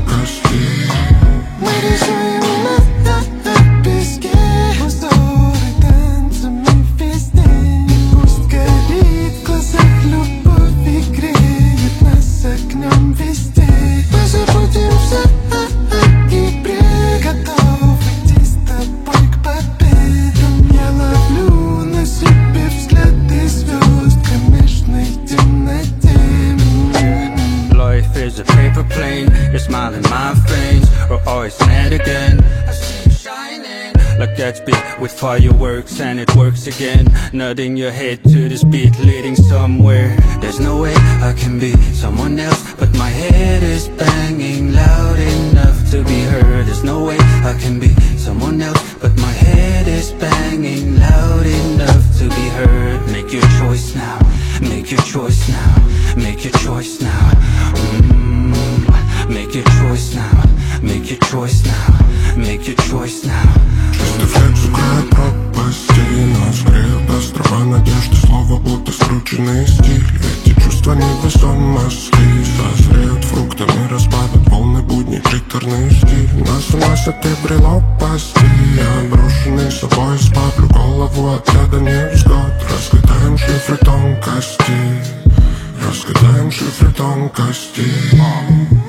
кости. Мы рисуем на песке узоры танцами везде. И пусть горит в глазах любовь и греет нас огнем везде. Мы забудем все и готовы идти с тобой к победам. Я ловлю на себе взгляды звезд в кромешной темноте. Life is a paper plane, you're smiling my veins. We're always met again. I see you shining like Gatsby with fireworks, and it works again. Nodding your head to this beat leading somewhere. There's no way I can be someone else, but my head is banging loud enough to be heard. There's no way I can be someone else, but my head is banging loud enough to be heard. Make your choice now, make your choice now, make your choice now. Make your choice now, make your choice now, make your choice now. Чистый флек закроет пропасти, нас греют острова надежды, слова будто скрученный стиль. Эти чувства невесомости созреют фруктами, разбавят волны будни, приторный стиль. Нас уносят и брелок пасти, брошенный собой спаплю голову от ряда невзгод. Разгадаем шифры тонкости, разгадаем шифры тонкости.